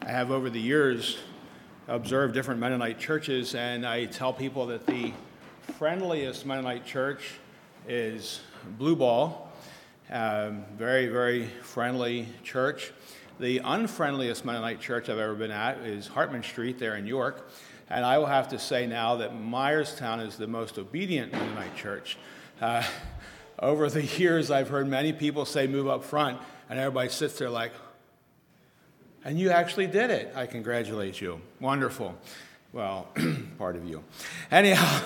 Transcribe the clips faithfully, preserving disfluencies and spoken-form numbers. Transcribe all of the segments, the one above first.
I have over the years observed different Mennonite churches, and I tell people that the friendliest Mennonite church is Blue Ball. Um, very, very friendly church. The unfriendliest Mennonite church I've ever been at is Hartman Street there in York. And I will have to say now that Myerstown is the most obedient Mennonite church. Uh, over the years, I've heard many people say move up front, and everybody sits there like, and you actually did it. I congratulate you. Wonderful. Well, part of you. Anyhow,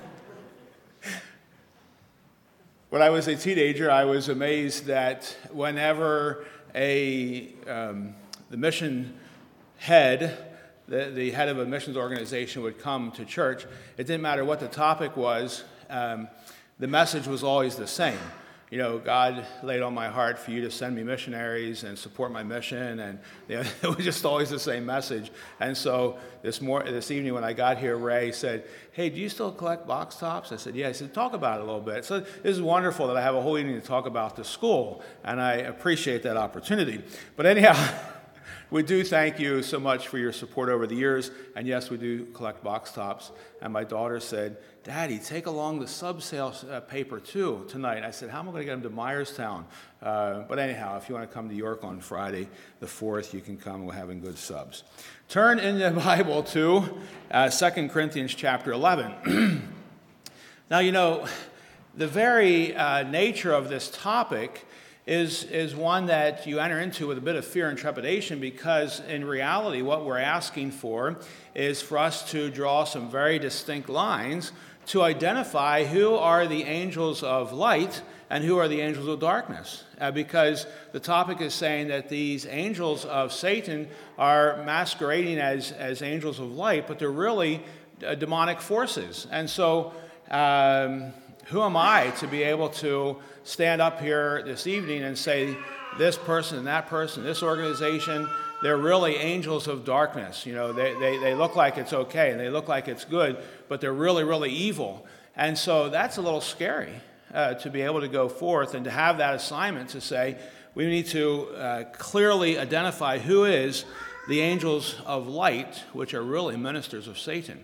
when I was a teenager, I was amazed that whenever a um, the mission head, the, the head of a missions organization would come to church, it didn't matter what the topic was, um, the message was always the same. You know, God laid on my heart for you to send me missionaries and support my mission, and you know, it was just always the same message. And so this mor- this evening when I got here, Ray said, "Hey, do you still collect box tops?" I said, "Yeah." He said, "Talk about it a little bit." So this is wonderful that I have a whole evening to talk about the school, and I appreciate that opportunity. But anyhow, we do thank you so much for your support over the years, and yes, we do collect box tops. And my daughter said, "Daddy, take along the sub-sale uh, paper too tonight." I said, "How am I going to get them to Myerstown?" Uh, but anyhow, if you want to come to York on Friday the fourth, you can come. We're having good subs. Turn in the Bible to uh, Second Corinthians chapter eleven. Now, you know, the very uh, nature of this topic is, is one that you enter into with a bit of fear and trepidation, because in reality what we're asking for is for us to draw some very distinct lines to identify who are the angels of light and who are the angels of darkness. Uh, because the topic is saying that these angels of Satan are masquerading as, as angels of light, but they're really uh, demonic forces. And so um, who am I to be able to stand up here this evening and say this person and that person, this organization, they're really angels of darkness. You know, they, they, they look like it's okay and they look like it's good, but they're really, really evil. And so that's a little scary uh, to be able to go forth and to have that assignment to say we need to uh, clearly identify who is the angels of light, which are really ministers of Satan.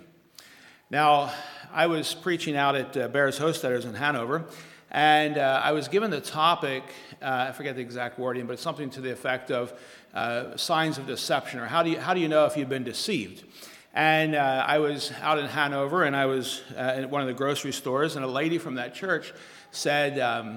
Now, I was preaching out at uh, Bears Hostetter's in Hanover, and uh, I was given the topic, uh, I forget the exact wording, but it's something to the effect of uh, signs of deception, or how do you, how do you know if you've been deceived? And uh, I was out in Hanover, and I was uh, at one of the grocery stores, and a lady from that church said, um,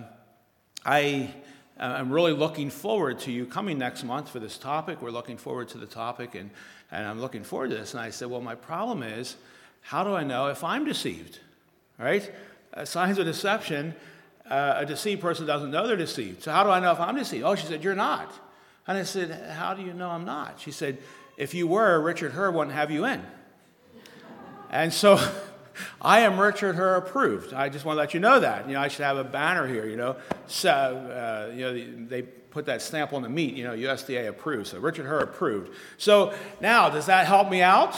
I, I'm really looking forward to you coming next month for this topic. We're looking forward to the topic, and, and I'm looking forward to this. And I said, well, my problem is, how do I know if I'm deceived? Right? Uh, signs of deception, uh, a deceived person doesn't know they're deceived. So how do I know if I'm deceived? Oh, she said, you're not. And I said, how do you know I'm not? She said, if you were, Richard Herr wouldn't have you in. And so I am Richard Herr approved. I just want to let you know that. You know, I should have a banner here, you know. So, uh, you know, they put that stamp on the meat, you know, U S D A approved. So Richard Herr approved. So now, does that help me out?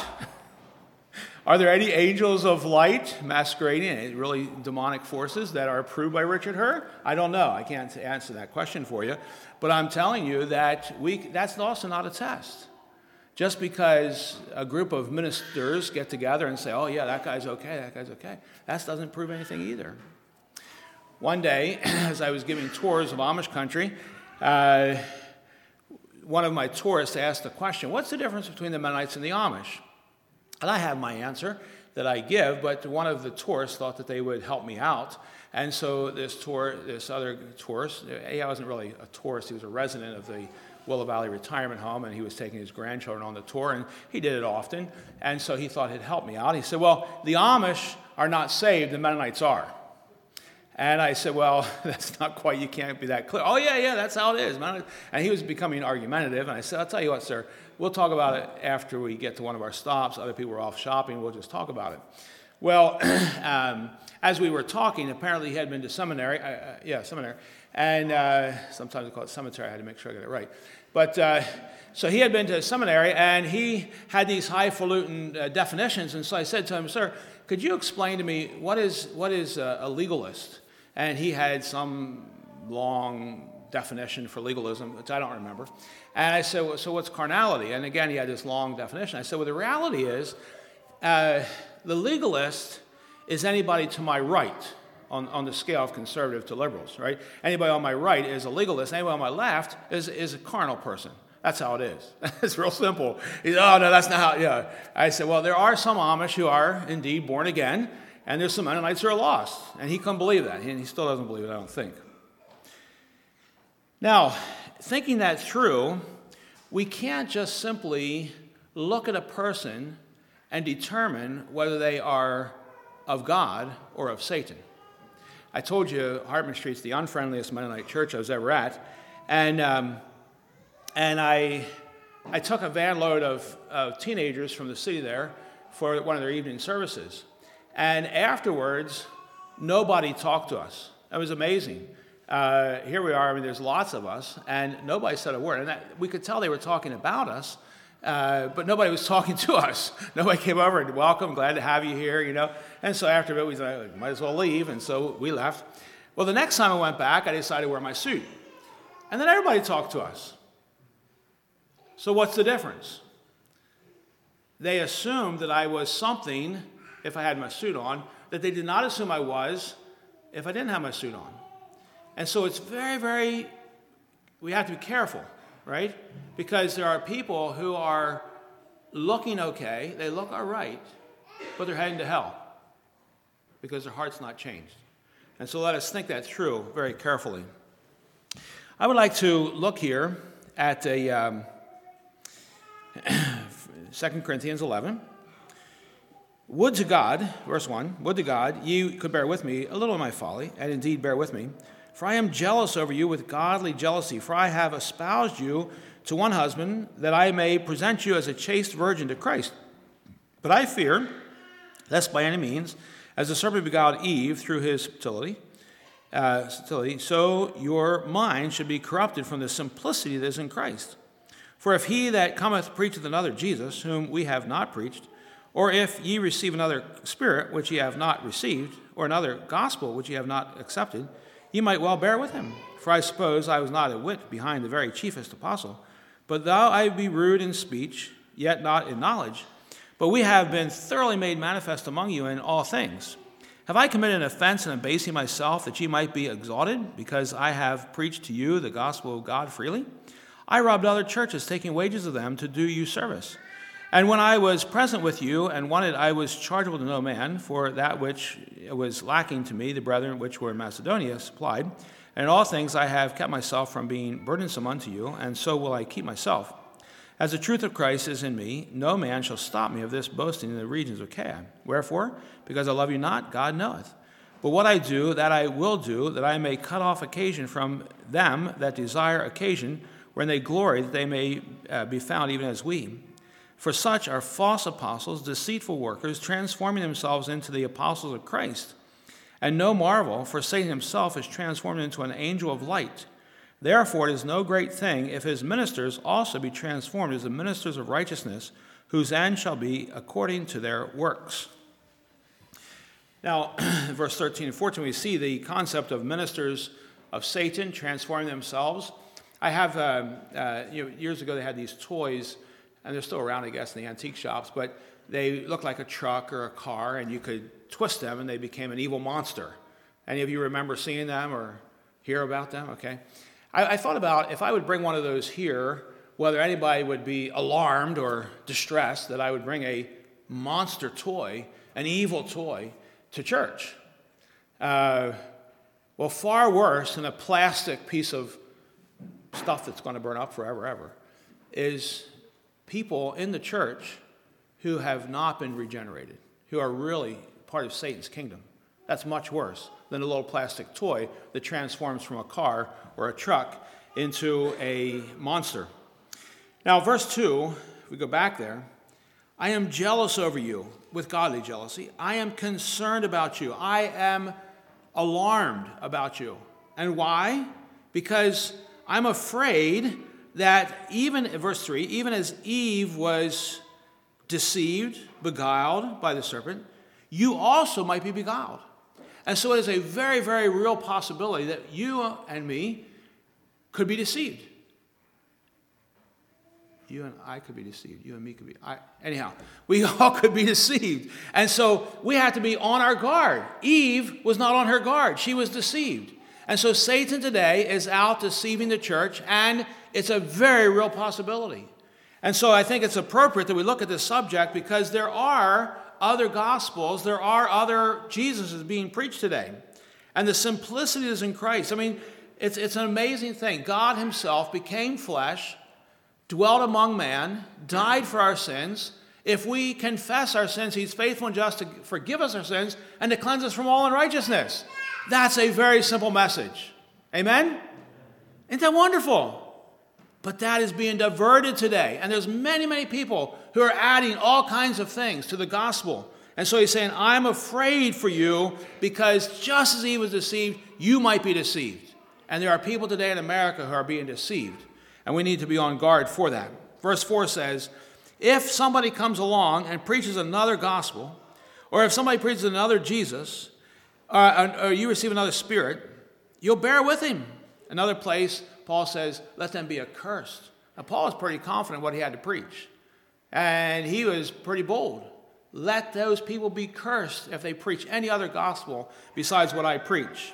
Are there any angels of light masquerading, really demonic forces that are approved by Richard Herr? I don't know. I can't answer that question for you. But I'm telling you that we that's also not a test. Just because a group of ministers get together and say, oh, yeah, that guy's okay, that guy's okay, that doesn't prove anything either. One day, as I was giving tours of Amish country, uh, one of my tourists asked the question, what's the difference between the Mennonites and the Amish? And I have my answer that I give, but one of the tourists thought that they would help me out. And so this tour, this other tourist, he wasn't really a tourist, he was a resident of the Willow Valley Retirement Home, and he was taking his grandchildren on the tour, and he did it often. And so he thought he'd help me out. He said, well, the Amish are not saved, the Mennonites are. And I said, well, that's not quite, you can't be that clear. Oh, yeah, yeah, that's how it is. And he was becoming argumentative, and I said, I'll tell you what, sir, we'll talk about it after we get to one of our stops. Other people are off shopping, we'll just talk about it. Well, um, as we were talking, apparently he had been to seminary, uh, uh, yeah, seminary, and uh, sometimes we call it cemetery, I had to make sure I got it right. But uh, so he had been to seminary, and he had these highfalutin uh, definitions, and so I said to him, sir, could you explain to me what is what is a, a legalist? And he had some long definition for legalism, which I don't remember. And I said, well, so what's carnality? And again, he had this long definition. I said, well, the reality is uh, the legalist is anybody to my right on, on the scale of conservative to liberals, right? Anybody on my right is a legalist. Anybody on my left is, is a carnal person. That's how it is. It's real simple. He said, oh, no, that's not how, yeah. I said, well, there are some Amish who are indeed born again, and there's some Mennonites who are lost. And he couldn't believe that. And he still doesn't believe it, I don't think. Now, thinking that through, we can't just simply look at a person and determine whether they are of God or of Satan. I told you Hartman Street's the unfriendliest Mennonite church I was ever at, and um, and I I took a van load of, of teenagers from the city there for one of their evening services, and afterwards, nobody talked to us. It was amazing. Uh, here we are, I mean, there's lots of us, and nobody said a word. And that, we could tell they were talking about us, uh, but nobody was talking to us. Nobody came over and, welcome, glad to have you here, you know. And so after it, we said, might as well leave, and so we left. Well, the next time I went back, I decided to wear my suit. And then everybody talked to us. So what's the difference? They assumed that I was something if I had my suit on, that they did not assume I was if I didn't have my suit on. And so it's very, very, we have to be careful, right? Because there are people who are looking okay, they look all right, but they're heading to hell because their heart's not changed. And so let us think that through very carefully. I would like to look here at a um, Second Corinthians eleven. Would to God, verse one, would to God, you could bear with me a little of my folly, and indeed bear with me. For I am jealous over you with godly jealousy, for I have espoused you to one husband, that I may present you as a chaste virgin to Christ. But I fear, lest by any means, as the serpent beguiled Eve through his subtlety, uh, subtlety, so your mind should be corrupted from the simplicity that is in Christ. For if he that cometh preacheth another Jesus, whom we have not preached, or if ye receive another spirit, which ye have not received, or another gospel, which ye have not accepted, ye might well bear with him. For I suppose I was not a whit behind the very chiefest apostle. But though I be rude in speech, yet not in knowledge, but we have been thoroughly made manifest among you in all things. Have I committed an offense in abasing myself, that ye might be exalted, because I have preached to you the gospel of God freely? I robbed other churches, taking wages of them to do you service. And when I was present with you and wanted, I was chargeable to no man, for that which was lacking to me, the brethren which were in Macedonia supplied. And in all things I have kept myself from being burdensome unto you, and so will I keep myself. As the truth of Christ is in me, no man shall stop me of this boasting in the regions of Achaia. Wherefore? Because I love you not, God knoweth. But what I do, that I will do, that I may cut off occasion from them that desire occasion, when they glory, that they may uh, be found even as we. For such are false apostles, deceitful workers, transforming themselves into the apostles of Christ. And no marvel, for Satan himself is transformed into an angel of light. Therefore it is no great thing if his ministers also be transformed as the ministers of righteousness, whose end shall be according to their works. Now, verse thirteen and fourteen, we see the concept of ministers of Satan transforming themselves. I have, uh, uh, you know, years ago they had these toys, and they're still around, I guess, in the antique shops, but they look like a truck or a car, and you could twist them, and they became an evil monster. Any of you remember seeing them or hear about them? Okay. I, I thought about if I would bring one of those here, whether anybody would be alarmed or distressed that I would bring a monster toy, an evil toy, to church. Uh, well, far worse than a plastic piece of stuff that's going to burn up forever, ever, is people in the church who have not been regenerated, who are really part of Satan's kingdom. That's much worse than a little plastic toy that transforms from a car or a truck into a monster. Now, verse two, if we go back there, I am jealous over you with godly jealousy. I am concerned about you. I am alarmed about you. And why? Because I'm afraid that even, verse three, even as Eve was deceived, beguiled by the serpent, you also might be beguiled. And so it is a very, very real possibility that you and me could be deceived. You and I could be deceived. You and me could be. I, anyhow, we all could be deceived. And so we have to be on our guard. Eve was not on her guard. She was deceived. And so Satan today is out deceiving the church, and it's a very real possibility. And so I think it's appropriate that we look at this subject because there are other gospels, there are other Jesuses being preached today. And the simplicity is in Christ. I mean, it's, it's an amazing thing. God himself became flesh, dwelt among man, died for our sins. If we confess our sins, he's faithful and just to forgive us our sins and to cleanse us from all unrighteousness. That's a very simple message. Amen? Isn't that wonderful? But that is being diverted today. And there's many, many people who are adding all kinds of things to the gospel. And so he's saying, I'm afraid for you because just as he was deceived, you might be deceived. And there are people today in America who are being deceived. And we need to be on guard for that. Verse four says, if somebody comes along and preaches another gospel, or if somebody preaches another Jesus, or, or you receive another spirit, you'll bear with him. Another place, Paul says, let them be accursed. Now, Paul was pretty confident what he had to preach. And he was pretty bold. Let those people be cursed if they preach any other gospel besides what I preach.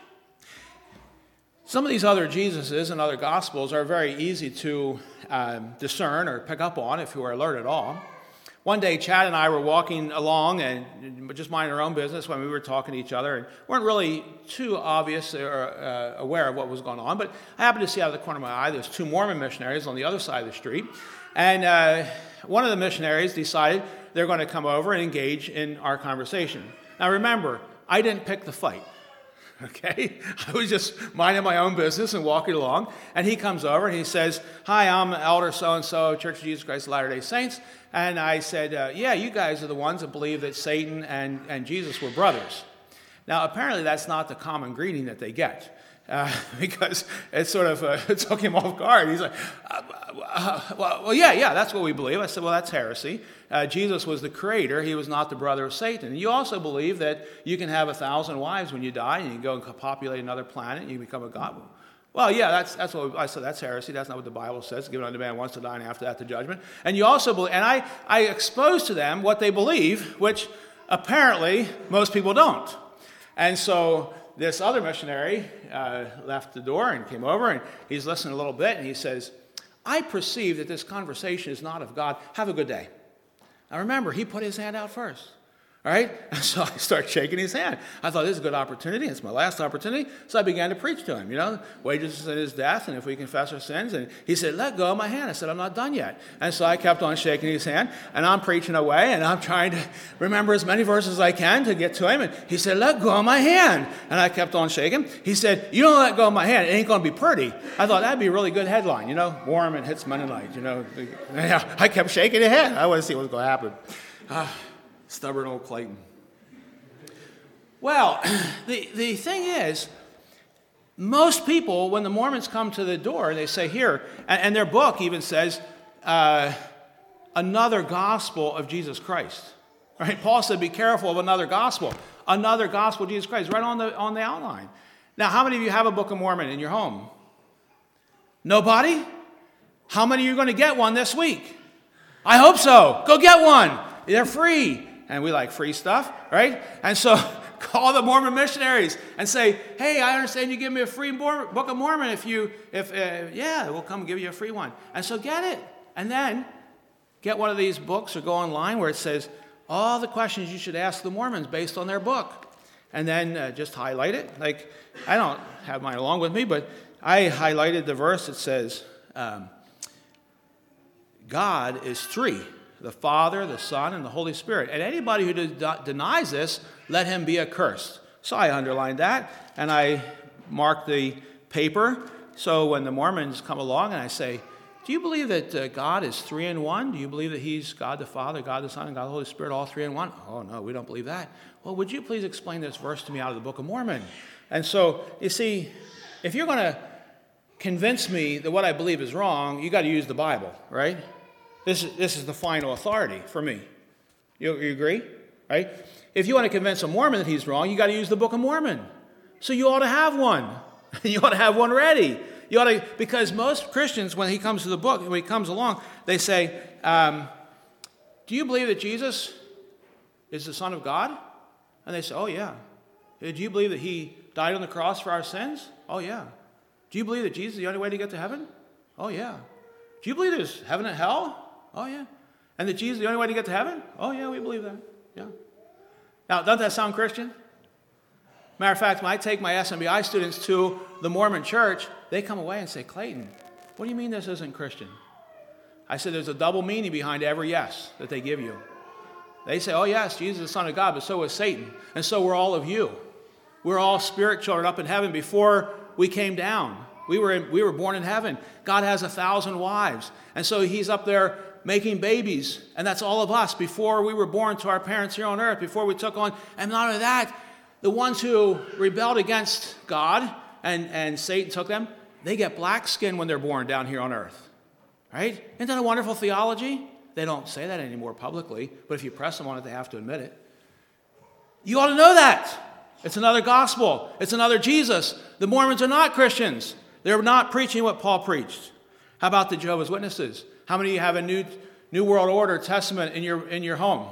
Some of these other Jesuses and other gospels are very easy to um, discern or pick up on if you are alert at all. One day, Chad and I were walking along and just minding our own business when we were talking to each other and weren't really too obvious or uh, aware of what was going on. But I happened to see out of the corner of my eye there's two Mormon missionaries on the other side of the street. And uh, one of the missionaries decided they're going to come over and engage in our conversation. Now remember, I didn't pick the fight. Okay, I was just minding my own business and walking along, and he comes over and he says, hi, I'm Elder so-and-so, Church of Jesus Christ of Latter-day Saints. And I said, uh, yeah, you guys are the ones that believe that Satan and, and Jesus were brothers. Now, apparently that's not the common greeting that they get, uh, because it sort of uh, it took him off guard. He's like, uh, uh, well, well, yeah, yeah, that's what we believe. I said, well, that's heresy. Uh, Jesus was the creator. He was not the brother of Satan. And you also believe that you can have a thousand wives when you die, and you can go and populate another planet, and you become a god. Well, yeah, that's that's what we, I said. That's heresy. That's not what the Bible says. Given unto man once to die, and after that the judgment. And you also believe, and I I expose to them what they believe, which apparently most people don't. And so this other missionary uh, left the door and came over, and he's listening a little bit, and he says, I perceive that this conversation is not of God. Have a good day. Now remember, he put his hand out first. All right? And so I start shaking his hand. I thought, this is a good opportunity. It's my last opportunity. So I began to preach to him, you know, wages of sin is death, and if we confess our sins. And he said, let go of my hand. I said, I'm not done yet. And so I kept on shaking his hand, and I'm preaching away, and I'm trying to remember as many verses as I can to get to him. And he said, let go of my hand. And I kept on shaking. He said, you don't let go of my hand, it ain't going to be pretty. I thought, that'd be a really good headline, you know, Mormon hits Mennonite, you know. I kept shaking his hand. I wanted to see what was going to happen. Ah, stubborn old Clayton. Well, the, the thing is, most people, when the Mormons come to the door, they say here, and, and their book even says, uh, another gospel of Jesus Christ. All right? Paul said, be careful of another gospel. Another gospel of Jesus Christ, right on the, on the outline. Now, how many of you have a Book of Mormon in your home? Nobody? How many are you going to get one this week? I hope so. Go get one. They're free. And we like free stuff, right? And so call the Mormon missionaries and say, hey, I understand you give me a free Book of Mormon. If you, if uh, yeah, we'll come give you a free one. And so get it. And then get one of these books or go online where it says all the questions you should ask the Mormons based on their book. And then uh, just highlight it. Like, I don't have mine along with me, but I highlighted the verse that says, um, God is three. The Father, the Son, and the Holy Spirit. And anybody who de- denies this, let him be accursed. So I underlined that, and I marked the paper. So when the Mormons come along and I say, do you believe that uh, God is three in one? Do you believe that he's God the Father, God the Son, and God the Holy Spirit, all three in one? Oh, no, we don't believe that. Well, would you please explain this verse to me out of the Book of Mormon? And so, you see, if you're going to convince me that what I believe is wrong, you got to use the Bible, right? This is, this is the final authority for me. You, you agree? Right? If you want to convince a Mormon that he's wrong, you got to use the Book of Mormon. So you ought to have one. You ought to have one ready. You ought to, because most Christians, when he comes to the book, when he comes along, they say, um, do you believe that Jesus is the Son of God? And they say, oh, yeah. Do you believe that he died on the cross for our sins? Oh, yeah. Do you believe that Jesus is the only way to get to heaven? Oh, yeah. Do you believe there's heaven and hell? Oh, yeah. And that Jesus is the only way to get to heaven? Oh, yeah, we believe that. Yeah. Now, doesn't that sound Christian? Matter of fact, when I take my S M B I students to the Mormon church, they come away and say, Clayton, what do you mean this isn't Christian? I said, there's a double meaning behind every yes that they give you. They say, oh, yes, Jesus is the Son of God, but so is Satan. And so were all of you. We're all spirit children up in heaven before we came down. We were, in, we were born in heaven. God has a thousand wives. And so he's up there making babies. And that's all of us before we were born to our parents here on earth, before we took on. And not only that, the ones who rebelled against God and, and Satan took them, they get black skin when they're born down here on earth. Right? Isn't that a wonderful theology? They don't say that anymore publicly, but if you press them on it, they have to admit it. You ought to know that. It's another gospel. It's another Jesus. The Mormons are not Christians. They're not preaching what Paul preached. How about the Jehovah's Witnesses? How many of you have a New, New World Order Testament in your, in your home?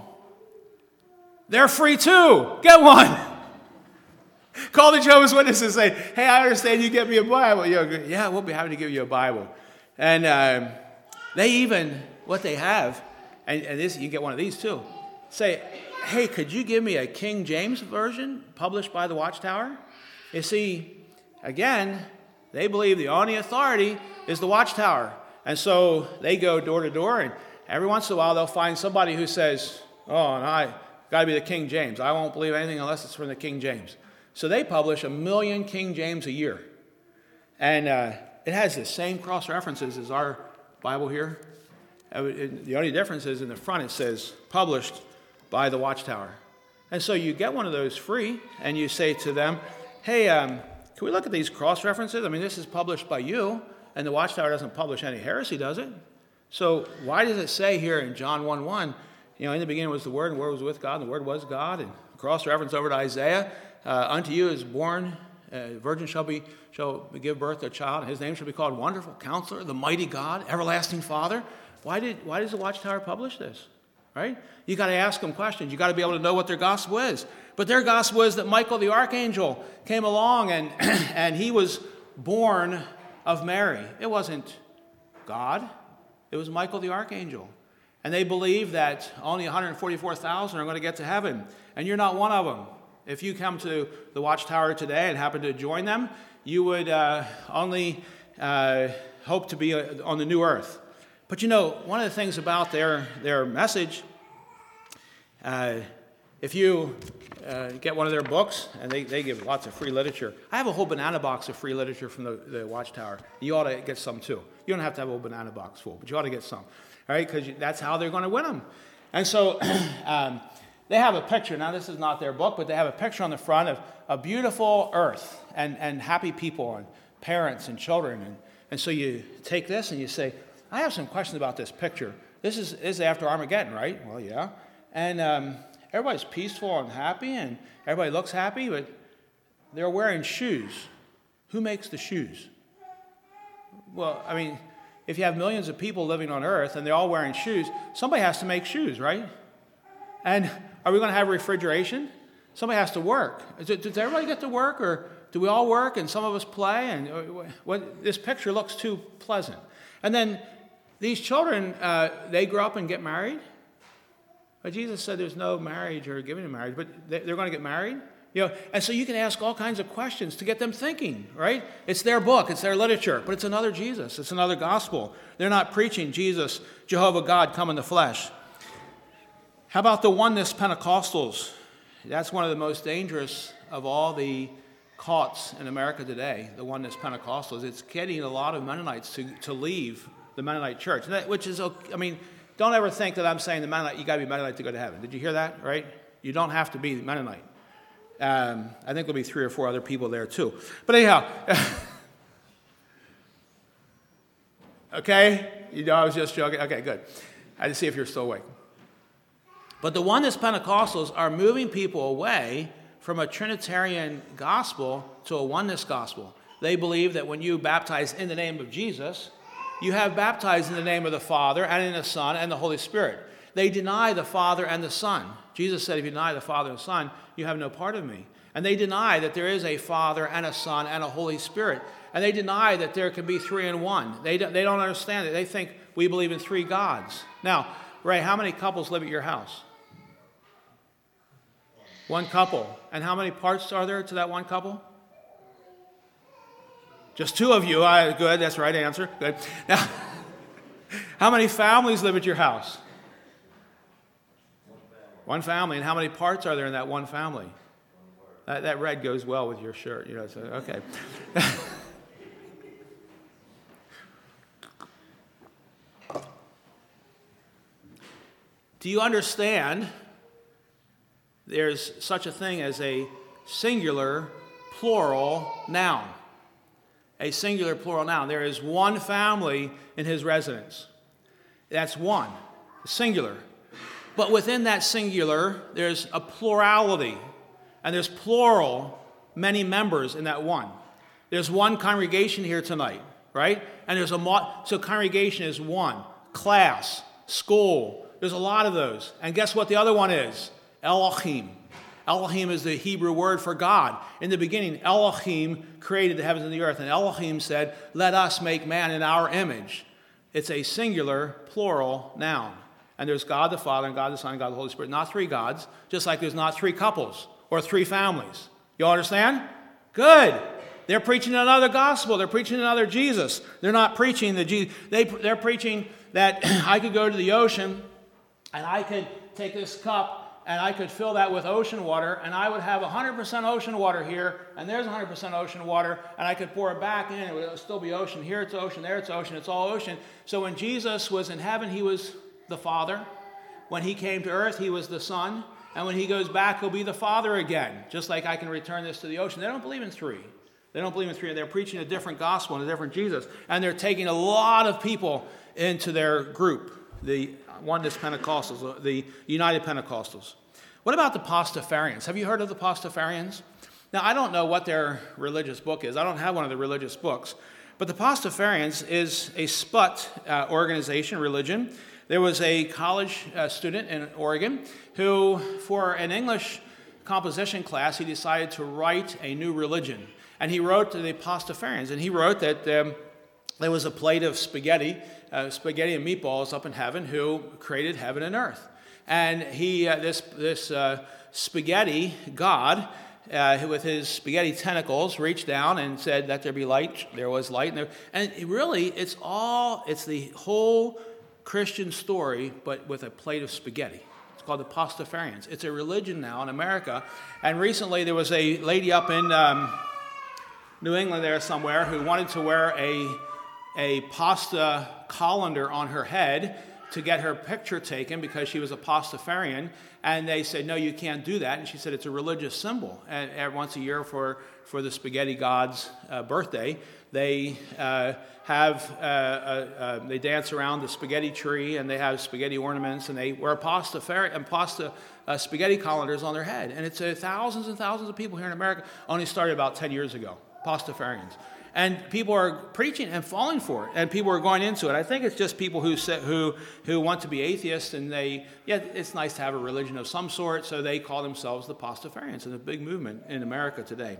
They're free too. Get one. Call the Jehovah's Witnesses and say, hey, I understand you get me a Bible. You know, yeah, we'll be happy to give you a Bible. And um, they even, what they have, and, and this, you get one of these too, say, hey, could you give me a King James version published by the Watchtower? You see, again, they believe the only authority is the Watchtower. And so they go door to door, and every once in a while they'll find somebody who says, oh, no, I got to be the King James. I won't believe anything unless it's from the King James. So they publish a million King James a year. And uh, it has the same cross-references as our Bible here. Uh, it, the only difference is in the front it says, published by the Watchtower. And so you get one of those free, and you say to them, hey, um, can we look at these cross-references? I mean, this is published by you, and the Watchtower doesn't publish any heresy, does it? So why does it say here in John one one, you know, in the beginning was the Word, and the Word was with God, and the Word was God, and cross-reference over to Isaiah, uh, unto you is born, uh, virgin shall be shall give birth to a child, and his name shall be called Wonderful Counselor, the Mighty God, Everlasting Father. Why did why does the Watchtower publish this? Right? You got to ask them questions. You got to be able to know what their gospel is. But their gospel is that Michael the archangel came along and and he was born of Mary. It wasn't God. It was Michael the archangel. And they believe that only one hundred forty-four thousand are going to get to heaven. And you're not one of them. If you come to the Watchtower today and happen to join them, you would uh, only uh, hope to be on the new earth. But you know, one of the things about their, their message, uh, if you uh, get one of their books, and they, they give lots of free literature. I have a whole banana box of free literature from the, the Watchtower. You ought to get some too. You don't have to have a whole banana box full, but you ought to get some. All right, because that's how they're going to win them. And so um, they have a picture. Now, this is not their book, but they have a picture on the front of a beautiful earth and, and happy people and parents and children. And, and so you take this and you say, I have some questions about this picture. This is, this is after Armageddon, right? Well, yeah. And um, everybody's peaceful and happy, and everybody looks happy, but they're wearing shoes. Who makes the shoes? Well, I mean, if you have millions of people living on Earth and they're all wearing shoes, somebody has to make shoes, right? And are we going to have refrigeration? Somebody has to work. Is it, does everybody get to work, or do we all work and some of us play? And what, this picture looks too pleasant. And then these children, uh, they grow up and get married. But Jesus said there's no marriage or giving in marriage, but they're going to get married. You know, and so you can ask all kinds of questions to get them thinking, right? It's their book, it's their literature, but it's another Jesus, it's another gospel. They're not preaching Jesus, Jehovah God, come in the flesh. How about the oneness Pentecostals? That's one of the most dangerous of all the cults in America today, the oneness Pentecostals. It's getting a lot of Mennonites to, to leave the Mennonite church, which is, I mean, don't ever think that I'm saying the Mennonite, you got to be Mennonite to go to heaven. Did you hear that, right? You don't have to be Mennonite. Um, I think there'll be three or four other people there too. But anyhow, okay? You know, I was just joking. Okay, good. I had to see if you're still awake. But the oneness Pentecostals are moving people away from a Trinitarian gospel to a oneness gospel. They believe that when you baptize in the name of Jesus, you have baptized in the name of the Father and in the Son and the Holy Spirit. They deny the Father and the Son. Jesus said, if you deny the Father and the Son, you have no part of me. And they deny that there is a Father and a Son and a Holy Spirit. And they deny that there can be three in one. They don't, they don't understand it. They think we believe in three gods. Now, Ray, how many couples live at your house? One couple. And how many parts are there to that one couple? Just two of you. I, good, that's the right answer. Good. Now, how many families live at your house? One family. And how many parts are there in that one family? That, that red goes well with your shirt. You know, so, okay. Do you understand there's such a thing as a singular plural noun? A singular plural noun. There is one family in his residence. That's one, singular. But within that singular, there's a plurality. And there's plural, many members in that one. There's one congregation here tonight, right? And there's a, mo- so congregation is one. Class, school, there's a lot of those. And guess what the other one is? Elohim. Elohim is the Hebrew word for God. In the beginning, Elohim created the heavens and the earth, and Elohim said, let us make man in our image. It's a singular, plural noun. And there's God the Father, and God the Son, and God the Holy Spirit. Not three gods, just like there's not three couples or three families. You understand? Good. They're preaching another gospel. They're preaching another Jesus. They're not preaching the Jesus. They, they're preaching that I could go to the ocean, and I could take this cup, and I could fill that with ocean water, and I would have one hundred percent ocean water here, and there's one hundred percent ocean water, and I could pour it back in, and it would still be ocean. Here it's ocean, there it's ocean, it's all ocean. So when Jesus was in heaven, he was the Father. When he came to earth, he was the Son. And when he goes back, he'll be the Father again, just like I can return this to the ocean. They don't believe in three. They don't believe in three. They're preaching a different gospel and a different Jesus. And they're taking a lot of people into their group, the Oneness Pentecostals, the United Pentecostals. What about the Pastafarians? Have you heard of the Pastafarians? Now, I don't know what their religious book is. I don't have one of the religious books. But the Pastafarians is a Sput uh, organization, religion. There was a college uh, student in Oregon who, for an English composition class, he decided to write a new religion. And he wrote to the Pastafarians. And he wrote that um, there was a plate of spaghetti, uh, spaghetti and meatballs up in heaven who created heaven and earth. And he, uh, this this uh, spaghetti god, uh, with his spaghetti tentacles, reached down and said, "Let there be light." There was light, and, there, and it really, it's all, it's the whole Christian story, but with a plate of spaghetti. It's called the Pastafarians. It's a religion now in America. And recently, there was a lady up in um, New England there somewhere who wanted to wear a a pasta colander on her head to get her picture taken because she was a Pastafarian, and they said, no, you can't do that. And she said it's a religious symbol. And, and once a year for, for the spaghetti god's uh, birthday, they uh, have uh, uh, uh, they dance around the spaghetti tree, and they have spaghetti ornaments, and they wear Pastafari- and pasta uh, spaghetti colanders on their head. And it's uh, thousands and thousands of people here in America. Only started about ten years ago, Pastafarians. And people are preaching and falling for it, and people are going into it. I think it's just people who say, who who want to be atheists, and they, yeah, it's nice to have a religion of some sort, so they call themselves the Pastafarians. It's a big movement in America today.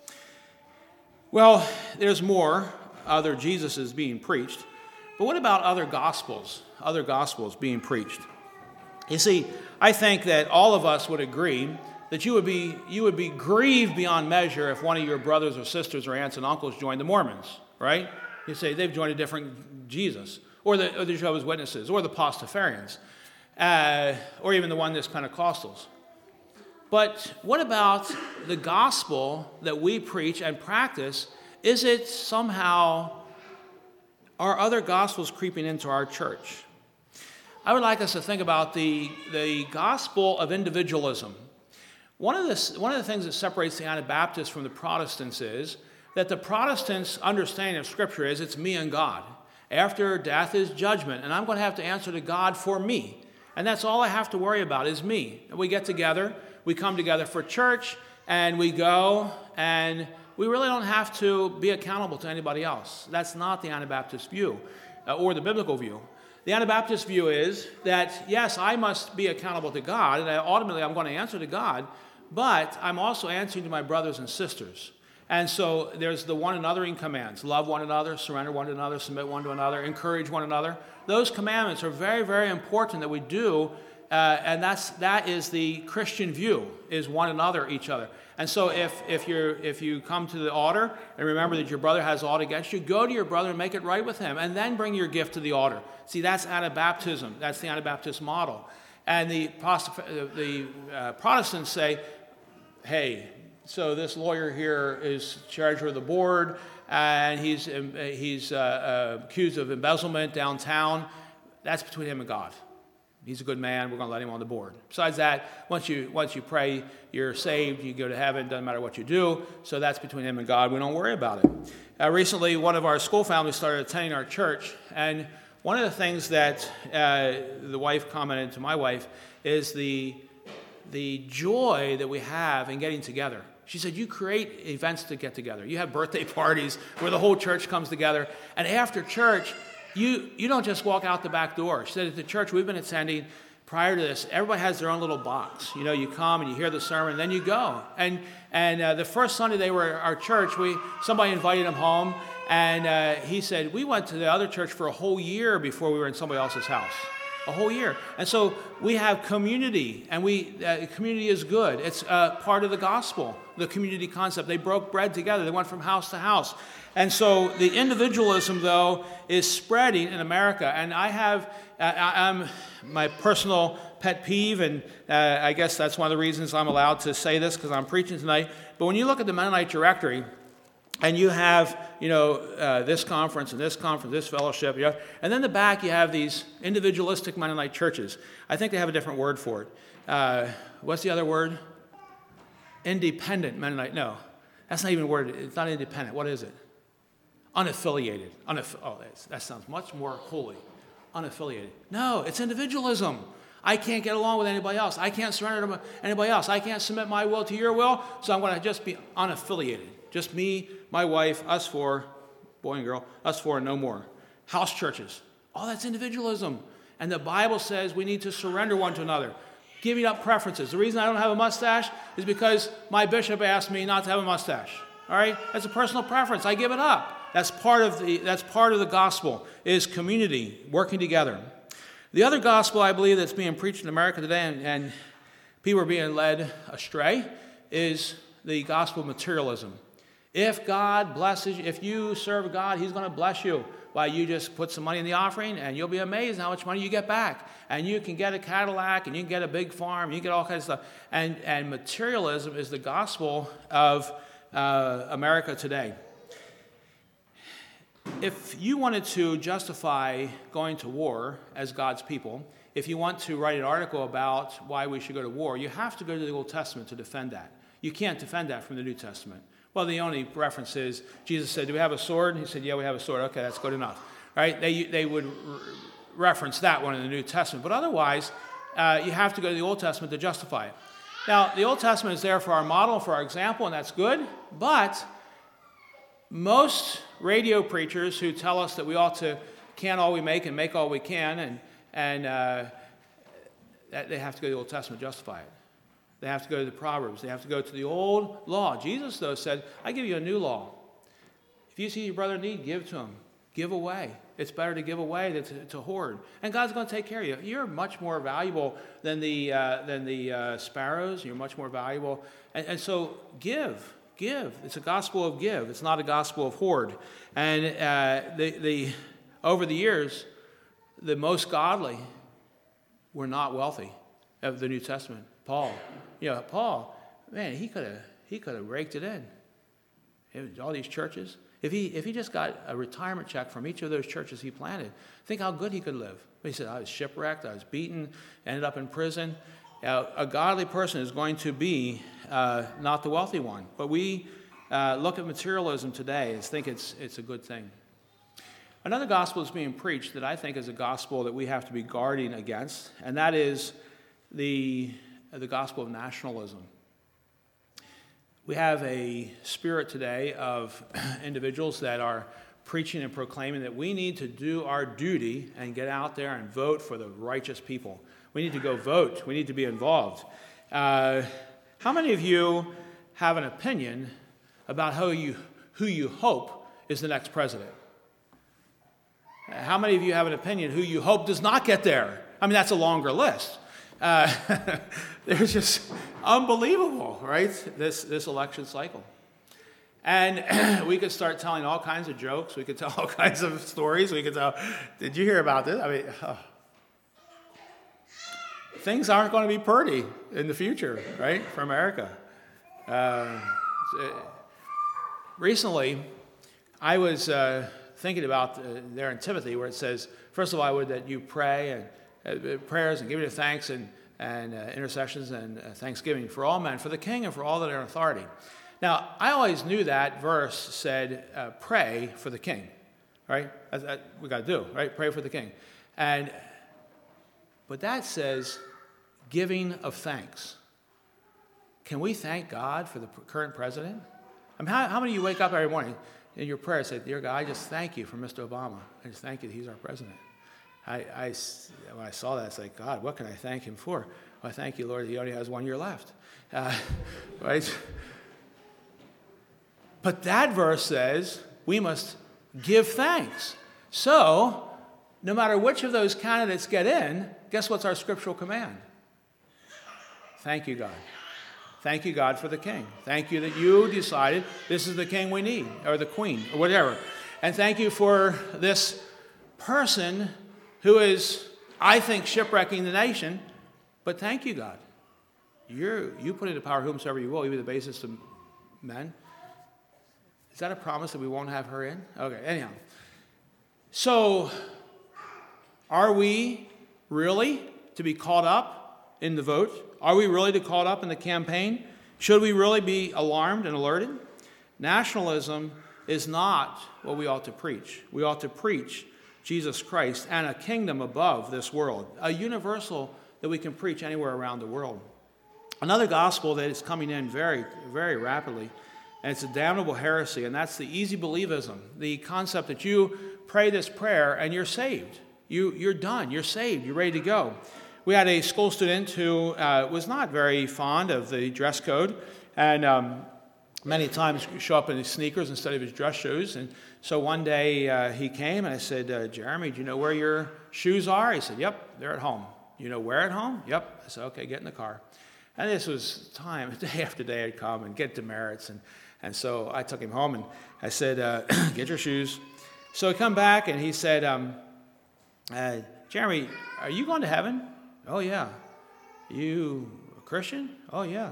Well, there's more other Jesuses being preached, but what about other gospels, other gospels being preached? You see, I think that all of us would agree that you would be you would be grieved beyond measure if one of your brothers or sisters or aunts and uncles joined the Mormons, right? You say they've joined a different Jesus, or the, or the Jehovah's Witnesses, or the Pastafarians, uh, or even the Oneness Pentecostals. But what about the gospel that we preach and practice? Is it somehow, are other gospels creeping into our church? I would like us to think about the, the gospel of individualism. One of, the, one of the things that separates the Anabaptists from the Protestants is that the Protestants' understanding of Scripture is it's me and God. After death is judgment, and I'm going to have to answer to God for me. And that's all I have to worry about is me. And we get together, we come together for church, and we go and we really don't have to be accountable to anybody else. That's not the Anabaptist view, uh, or the biblical view. The Anabaptist view is that, yes, I must be accountable to God, and ultimately I'm going to answer to God, but I'm also answering to my brothers and sisters. And so there's the one anothering commands. Love one another, surrender one to another, submit one to another, encourage one another. Those commandments are very, very important that we do, uh, and that's, that is the Christian view, is one another, each other. And so if, if, you're, if you come to the altar and remember that your brother has aught against you, go to your brother and make it right with him, and then bring your gift to the altar. See, that's Anabaptism. That's the Anabaptist model. And the, the uh, Protestants say, hey, so this lawyer here is treasurer of the board, and he's, he's uh, uh, accused of embezzlement downtown. That's between him and God. He's a good man. We're going to let him on the board. Besides that, once you once you pray, you're saved. You go to heaven. Doesn't matter what you do. So that's between him and God. We don't worry about it. Uh, recently, one of our school families started attending our church, and one of the things that uh, the wife commented to my wife is the the joy that we have in getting together. She said, you create events to get together. You have birthday parties where the whole church comes together, and after church, You you don't just walk out the back door. She said, at the church we've been attending prior to this, everybody has their own little box. You know, you come and you hear the sermon, and then you go. And and uh, the first Sunday they were at our church, we somebody invited him home, and uh, he said, we went to the other church for a whole year before we were in somebody else's house. A whole year. And so we have community, and we uh, community is good. It's uh, part of the gospel, the community concept. They broke bread together. They went from house to house. And so the individualism, though, is spreading in America. And I have, uh, I, I'm my personal pet peeve, and uh, I guess that's one of the reasons I'm allowed to say this, because I'm preaching tonight. But when you look at the Mennonite directory, and you have, you know, uh, this conference and this conference, this fellowship, you know, and then the back you have these individualistic Mennonite churches. I think they have a different word for it. Uh, what's the other word? Independent Mennonite. No, that's not even a word. It's not independent. What is it? Unaffiliated. Unaff- oh, that sounds much more holy. Unaffiliated. No, it's individualism. I can't get along with anybody else. I can't surrender to anybody else. I can't submit my will to your will, so I'm going to just be unaffiliated. Just me, my wife, us four, boy and girl, us four and no more. House churches. All that's individualism. And the Bible says we need to surrender one to another. Giving up preferences. The reason I don't have a mustache is because my bishop asked me not to have a mustache. All right? That's a personal preference. I give it up. That's part of the, that's part of the gospel, is community, working together. The other gospel I believe that's being preached in America today, and, and people are being led astray, is the gospel of materialism. If God blesses you, if you serve God, he's going to bless you. Why, you just put some money in the offering, and you'll be amazed how much money you get back. And you can get a Cadillac, and you can get a big farm, you can get all kinds of stuff. And, and materialism is the gospel of uh, America today. If you wanted to justify going to war as God's people, if you want to write an article about why we should go to war, you have to go to the Old Testament to defend that. You can't defend that from the New Testament. Well, the only reference is Jesus said, do we have a sword? And he said, yeah, we have a sword. Okay, that's good enough. Right? They, they would re- reference that one in the New Testament. But otherwise, uh, you have to go to the Old Testament to justify it. Now, the Old Testament is there for our model, for our example, and that's good. But most radio preachers who tell us that we ought to can all we make and make all we can, and, and uh, they have to go to the Old Testament to justify it. They have to go to the Proverbs. They have to go to the old law. Jesus, though, said, I give you a new law. If you see your brother in need, give to him. Give away. It's better to give away than to, to hoard. And God's going to take care of you. You're much more valuable than the, uh, than the uh, sparrows. You're much more valuable. And, and so give. Give. It's a gospel of give. It's not a gospel of hoard. And uh, the, the, over the years, the most godly were not wealthy of the New Testament. Paul. You know, Paul, man, he could have he could have raked it in. It was all these churches. If he if he just got a retirement check from each of those churches he planted, think how good he could live. But he said, I was shipwrecked, I was beaten, ended up in prison. Now, a godly person is going to be uh, not the wealthy one. But we uh, look at materialism today and think it's it's a good thing. Another gospel is being preached that I think is a gospel that we have to be guarding against, and that is the the gospel of nationalism. We have a spirit today of individuals that are preaching and proclaiming that we need to do our duty and get out there and vote for the righteous people. We need to go vote. We need to be involved. Uh, how many of you have an opinion about how you, who you hope is the next president? How many of you have an opinion who you hope does not get there? I mean, that's a longer list. Uh, they're just unbelievable, right? This this election cycle. And we could start telling all kinds of jokes. We could tell all kinds of stories. We could tell, did you hear about this? I mean, oh. Things aren't going to be pretty in the future, right, for America. Uh, recently, I was uh, thinking about uh, there in Timothy where it says, first of all, I would that you pray and Uh, prayers and giving of thanks and, and uh, intercessions and uh, thanksgiving for all men, for the king and for all that are in authority. Now, I always knew that verse said, uh, pray for the king, right? That's, that we got to do, right? Pray for the king. And, but that says giving of thanks. Can we thank God for the current president? I mean, how, how many of you wake up every morning in your prayer and say, dear God, I just thank you for Mister Obama. I just thank you that he's our president. I, I, when I saw that, I was like, God, what can I thank him for? Well, I thank you, Lord, he only has one year left. Uh, right? But that verse says we must give thanks. So, no matter which of those candidates get in, guess what's our scriptural command? Thank you, God. Thank you, God, for the king. Thank you that you decided this is the king we need, or the queen, or whatever. And thank you for this person who is, I think, shipwrecking the nation. But thank you, God. You're, you put into power whomsoever you will, even the basest of men. Is that a promise that we won't have her in? Okay, anyhow. So, are we really to be caught up in the vote? Are we really to caught up in the campaign? Should we really be alarmed and alerted? Nationalism is not what we ought to preach. We ought to preach Jesus Christ and a kingdom above this world, a universal that we can preach anywhere around the world. Another gospel that is coming in very, very rapidly, and it's a damnable heresy, and that's the easy believism, the concept that you pray this prayer and you're saved. You, you're done. You're saved. You're ready to go. We had a school student who uh, was not very fond of the dress code, and um, many times show up in his sneakers instead of his dress shoes. And so one day uh, he came and I said, uh, Jeremy, do you know where your shoes are? He said, yep, they're at home. You know where at home? Yep. I said, okay, get in the car. And this was time, day after day I'd come and get demerits. And, and so I took him home and I said, uh, get your shoes. So I come back and he said, um, uh, Jeremy, are you going to heaven? Oh, yeah. You a Christian? Oh, yeah.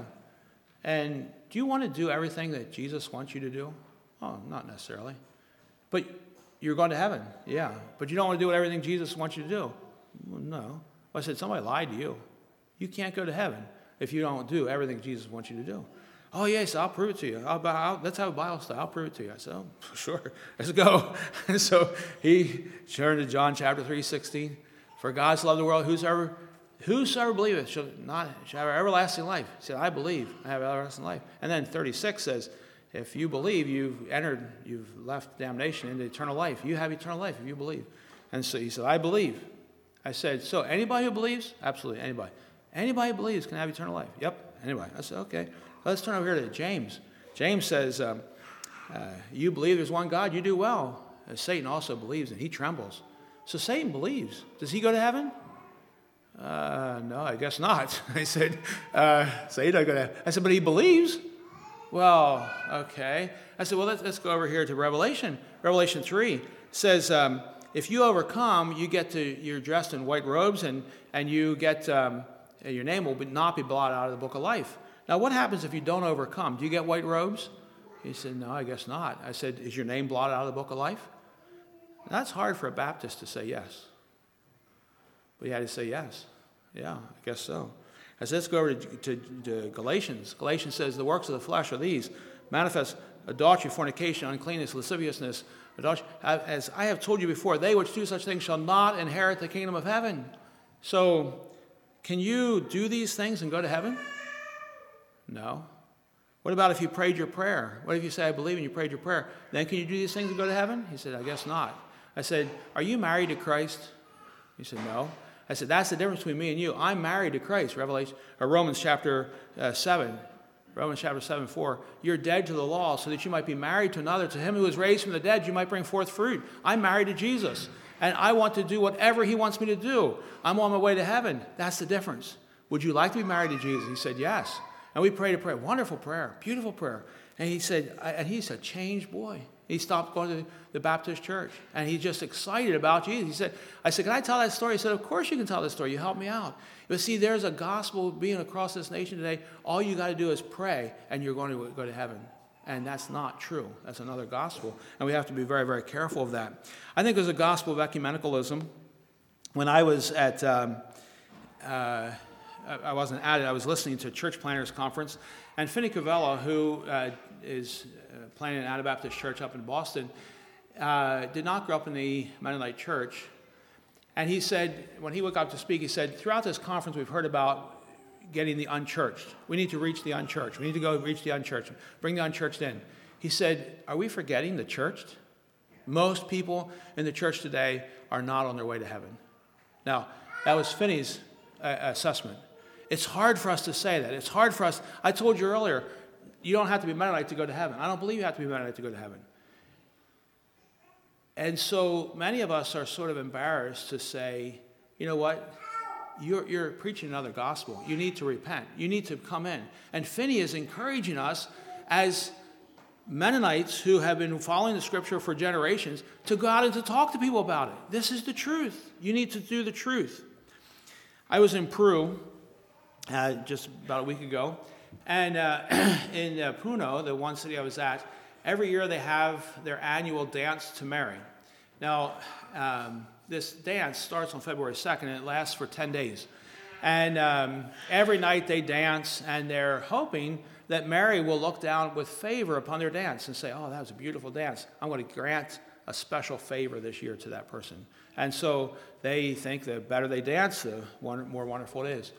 And do you want to do everything that Jesus wants you to do? Oh, not necessarily. But you're going to heaven. Yeah. But you don't want to do everything Jesus wants you to do? Well, no. Well, I said, somebody lied to you. You can't go to heaven if you don't do everything Jesus wants you to do. Oh, yes, I'll prove it to you. I'll, I'll, let's have a Bible study. I'll prove it to you. I said, oh, sure. Let's go. And so he turned to John chapter three, sixteen. For God so loved the world, whosoever Whosoever believeth shall not shall have everlasting life. He said, I believe, I have everlasting life. And then thirty-six says, if you believe, you've entered, you've left damnation into eternal life. You have eternal life if you believe. And so he said, I believe. I said, so anybody who believes? Absolutely, anybody. Anybody who believes can have eternal life. Yep, anybody. I said, okay. Let's turn over here to James. James says, um, uh, you believe there's one God, you do well. As Satan also believes, and he trembles. So Satan believes. Does he go to heaven? Uh, no, I guess not. I said, uh, Satan, gonna. I said, but he believes. Well, okay. I said, well, let's, let's go over here to Revelation. Revelation three says, um, if you overcome, you get to, you're dressed in white robes, and, and you get, um, your name will not be blotted out of the book of life. Now, what happens if you don't overcome? Do you get white robes? He said, no, I guess not. I said, is your name blotted out of the book of life? That's hard for a Baptist to say yes. But he had to say yes. Yeah, I guess so. I said, let's go over to, to, to Galatians. Galatians says, the works of the flesh are these: manifest adultery, fornication, uncleanness, lasciviousness, adultery. As I have told you before, they which do such things shall not inherit the kingdom of heaven. So, can you do these things and go to heaven? No. What about if you prayed your prayer? What if you say, I believe, and you prayed your prayer? Then can you do these things and go to heaven? He said, I guess not. I said, are you married to Christ? He said, no. I said, that's the difference between me and you. I'm married to Christ. Revelation, or Romans chapter uh, seven. Romans chapter seven, four. You're dead to the law so that you might be married to another. To him who is raised from the dead, you might bring forth fruit. I'm married to Jesus. And I want to do whatever he wants me to do. I'm on my way to heaven. That's the difference. Would you like to be married to Jesus? He said, yes. And we prayed a prayer. Wonderful prayer. Beautiful prayer. And he said, and he's a changed boy. He stopped going to the Baptist church. And he's just excited about Jesus. He said, I said, can I tell that story? He said, of course you can tell that story. You helped me out. But see, there's a gospel being across this nation today. All you got to do is pray, and you're going to go to heaven. And that's not true. That's another gospel. And we have to be very, very careful of that. I think there's a gospel of ecumenicalism. When I was at, um, uh, I wasn't at it, I was listening to a church planners conference. And Finney Cavella, who uh, is uh, planning an Anabaptist church up in Boston, uh, did not grow up in the Mennonite church. And he said, when he got up to speak, he said, throughout this conference we've heard about getting the unchurched. We need to reach the unchurched. We need to go reach the unchurched. Bring the unchurched in. He said, are we forgetting the churched? Most people in the church today are not on their way to heaven. Now, that was Finney's uh, assessment. It's hard for us to say that. It's hard for us. I told you earlier, you don't have to be Mennonite to go to heaven. I don't believe you have to be Mennonite to go to heaven. And so many of us are sort of embarrassed to say, you know what? You're, you're preaching another gospel. You need to repent. You need to come in. And Finney is encouraging us as Mennonites who have been following the scripture for generations to go out and to talk to people about it. This is the truth. You need to do the truth. I was in Peru uh, just about a week ago. And uh, in uh, Puno, the one city I was at, every year they have their annual dance to Mary. Now, um, this dance starts on February second, and it lasts for ten days. And um, every night they dance, and they're hoping that Mary will look down with favor upon their dance and say, oh, that was a beautiful dance. I'm going to grant a special favor this year to that person. And so they think the better they dance, the more wonderful it is.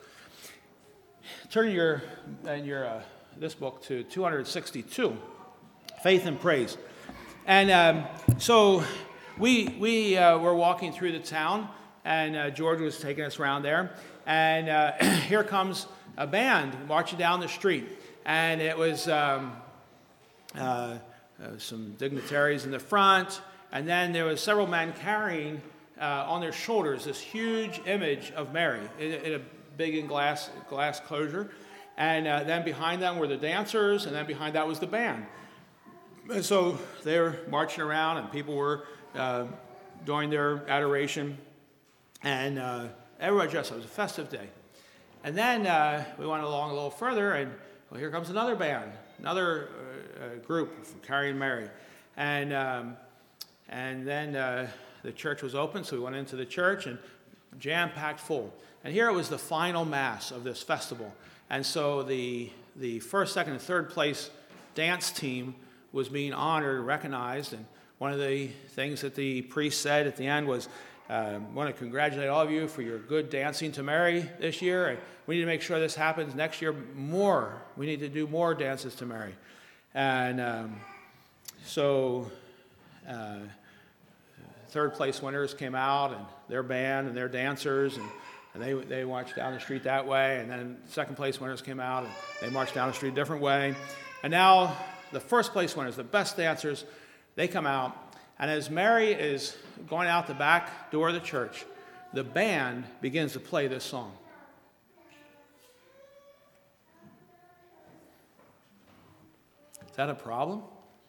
Turn your, in your uh, this book to two hundred sixty-two, Faith and Praise. And um, so we we uh, were walking through the town, and uh, George was taking us around there. And uh, here comes a band marching down the street. And it was um, uh, uh, some dignitaries in the front, and then there was several men carrying uh, on their shoulders this huge image of Mary in, in a big and glass glass closure. And uh, then behind them were the dancers, and then behind that was the band. And so they were marching around, and people were uh, doing their adoration, and uh, everybody dressed up. It was a festive day. And then uh, we went along a little further, and well, here comes another band, another uh, group carrying Mary. And um, and then uh, the church was open, so we went into the church, and jam-packed full. And here it was the final mass of this festival. And so the the first, second, and third place dance team was being honored, recognized. And one of the things that the priest said at the end was, I um, want to congratulate all of you for your good dancing to Mary this year. We need to make sure this happens next year more. We need to do more dances to Mary. And um, so uh, third place winners came out, and their band and their dancers, and, and they they marched down the street that way. And then second place winners came out, and they marched down the street a different way. And now the first place winners, the best dancers, they come out. And as Mary is going out the back door of the church, the band begins to play this song. Is that a problem?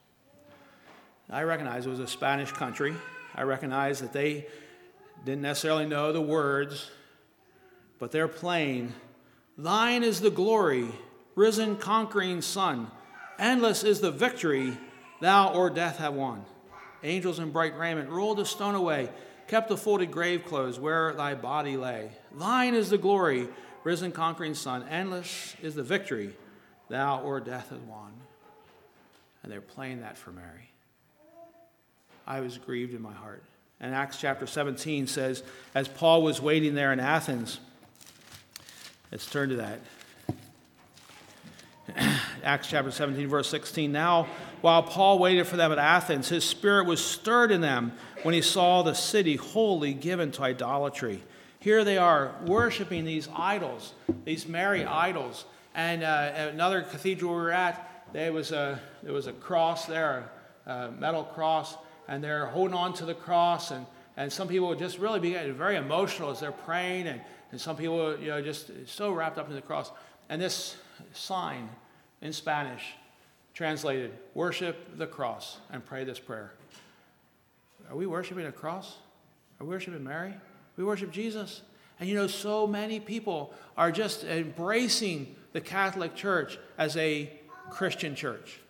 I recognize it was a Spanish country. I recognize that they didn't necessarily know the words, but they're playing, "Thine is the glory, risen conquering Son. Endless is the victory, thou o'er death have won. Angels in bright raiment rolled the stone away, kept the folded grave clothes where thy body lay. Thine is the glory, risen conquering Son. Endless is the victory, thou o'er death hast won." And they're playing that for Mary. I was grieved in my heart. And Acts chapter seventeen says, as Paul was waiting there in Athens, let's turn to that. Acts chapter seventeen, verse sixteen. Now, while Paul waited for them at Athens, his spirit was stirred in them when he saw the city wholly given to idolatry. Here they are worshiping these idols, these Mary idols. And uh, at another cathedral we were at, there was a, there was a cross there, a metal cross, and they're holding on to the cross. And, and some people would just really be very emotional as they're praying. And, and some people, you know, just so wrapped up in the cross. And this sign in Spanish translated, worship the cross and pray this prayer. Are we worshiping a cross? Are we worshiping Mary? We worship Jesus. And you know, so many people are just embracing the Catholic Church as a Christian church.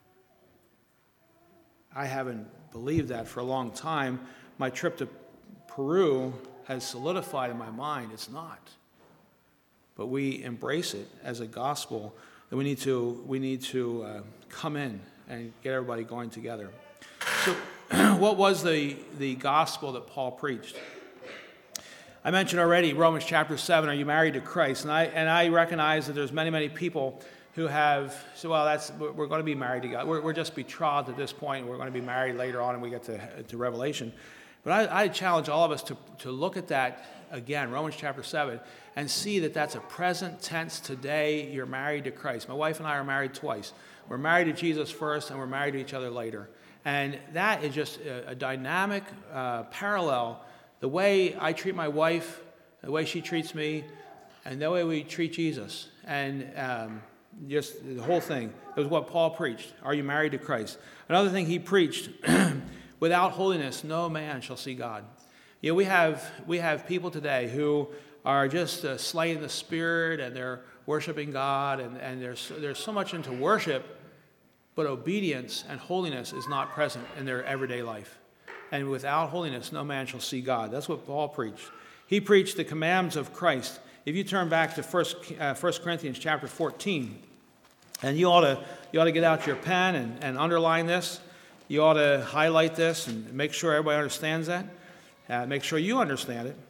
I haven't believed that for a long time. My trip to Peru has solidified in my mind it's not. But we embrace it as a gospel that we need to we need to uh, come in and get everybody going together. So what was the, the gospel that Paul preached? I mentioned already Romans chapter seven, are you married to Christ? And I and I recognize that there's many, many people who have said, well, that's we're going to be married to God. We're, we're just betrothed at this point. We're going to be married later on and we get to, to Revelation. But I, I challenge all of us to, to look at that again, Romans chapter seven, and see that that's a present tense today. You're married to Christ. My wife and I are married twice. We're married to Jesus first and we're married to each other later. And that is just a, a dynamic uh, parallel. The way I treat my wife, the way she treats me, and the way we treat Jesus. And um, just the whole thing. It was what Paul preached. Are you married to Christ? Another thing he preached, without holiness, no man shall see God. You know, we have, we have people today who are just uh, slaying the Spirit, and they're worshiping God, and, and there's, there's so much into worship, but obedience and holiness is not present in their everyday life. And without holiness, no man shall see God. That's what Paul preached. He preached the commandments of Christ. If you turn back to First Corinthians chapter fourteen, and you ought to you ought to get out your pen and, and underline this. You ought to highlight this and make sure everybody understands that. Uh, make sure you understand it.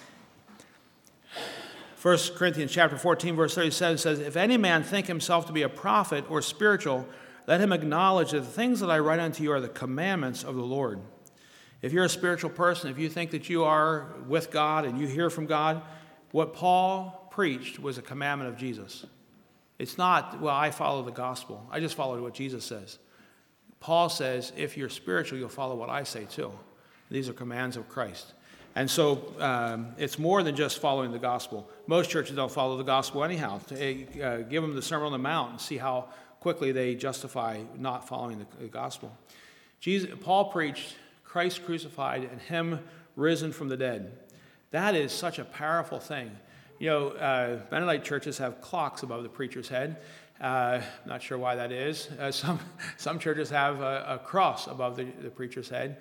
First Corinthians chapter fourteen, verse thirty-seven says, if any man think himself to be a prophet or spiritual, let him acknowledge that the things that I write unto you are the commandments of the Lord. If you're a spiritual person, if you think that you are with God and you hear from God, what Paul preached was a commandment of Jesus. It's not, well, I follow the gospel. I just follow what Jesus says. Paul says, if you're spiritual, you'll follow what I say too. These are commands of Christ. And so um, it's more than just following the gospel. Most churches don't follow the gospel anyhow. They, uh, give them the Sermon on the Mount and see how quickly they justify not following the, the gospel. Jesus, Paul preached Christ crucified and him risen from the dead. That is such a powerful thing. You know, uh, Mennonite churches have clocks above the preacher's head. Uh, not sure why that is. Uh, some some churches have a, a cross above the, the preacher's head.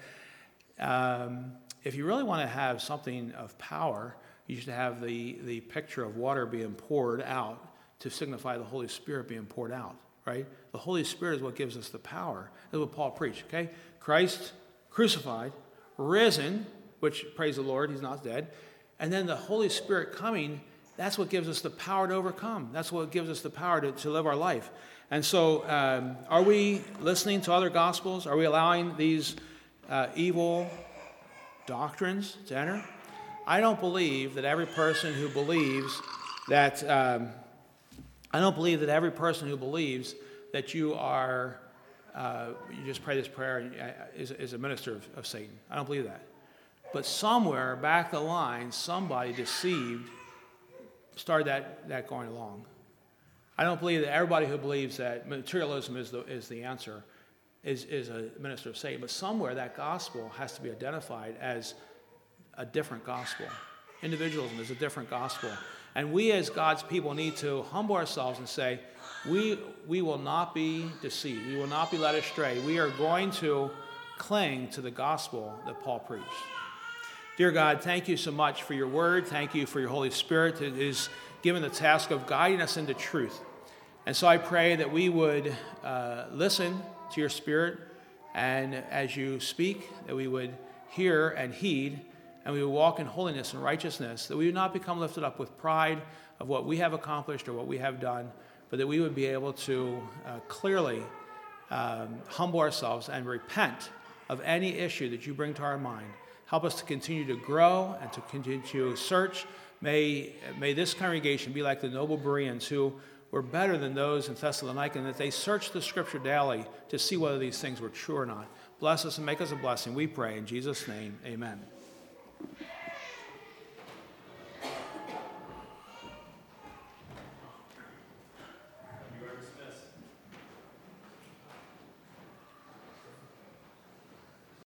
Um, if you really want to have something of power, you should have the, the picture of water being poured out to signify the Holy Spirit being poured out, right? The Holy Spirit is what gives us the power. That's what Paul preached, okay? Christ crucified, risen, which, praise the Lord, he's not dead, and then the Holy Spirit coming, that's what gives us the power to overcome. That's what gives us the power to, to live our life. And so um, are we listening to other gospels? Are we allowing these uh, evil doctrines to enter? I don't believe that every person who believes that, um, I don't believe that every person who believes that you are Uh, you just pray this prayer and, uh, is, is a minister of, of Satan. I don't believe that. But somewhere back the line, somebody deceived, started that, that going along. I don't believe that everybody who believes that materialism is the, is the answer is, is a minister of Satan. But somewhere that gospel has to be identified as a different gospel. Individualism is a different gospel. And we as God's people need to humble ourselves and say, we, we will not be deceived. We will not be led astray. We are going to cling to the gospel that Paul preached. Dear God, thank you so much for your word. Thank you for your Holy Spirit that is given the task of guiding us into truth. And so I pray that we would uh, listen to your Spirit, and as you speak, that we would hear and heed, and we would walk in holiness and righteousness, that we would not become lifted up with pride of what we have accomplished or what we have done, but that we would be able to uh, clearly um, humble ourselves and repent of any issue that you bring to our mind. Help us to continue to grow and to continue to search. May, may this congregation be like the noble Bereans who were better than those in Thessalonica, and that they searched the Scripture daily to see whether these things were true or not. Bless us and make us a blessing, we pray. In Jesus' name, amen.